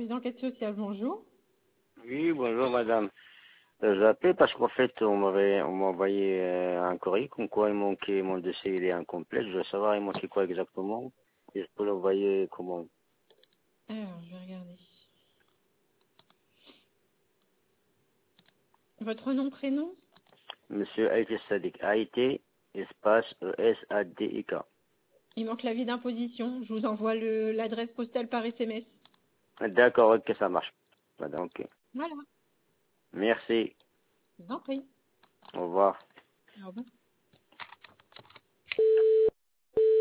d'enquête sociale, bonjour. Oui, bonjour madame. J'appelle parce qu'en fait, on m'a envoyé un courrier comme quoi il manquait, mon dossier il est incomplet. Je veux savoir il manquait quoi exactement. Et je peux l'envoyer comment? Alors, je vais regarder. Votre nom, prénom? Monsieur Aïté Sadik. Aïté, espace ESADIK. Il manque l'avis d'imposition. Je vous envoie l'adresse postale par SMS. D'accord, ok, ça marche. Madame, ok. Voilà, Merci. je vous en prie. Au revoir. Au revoir.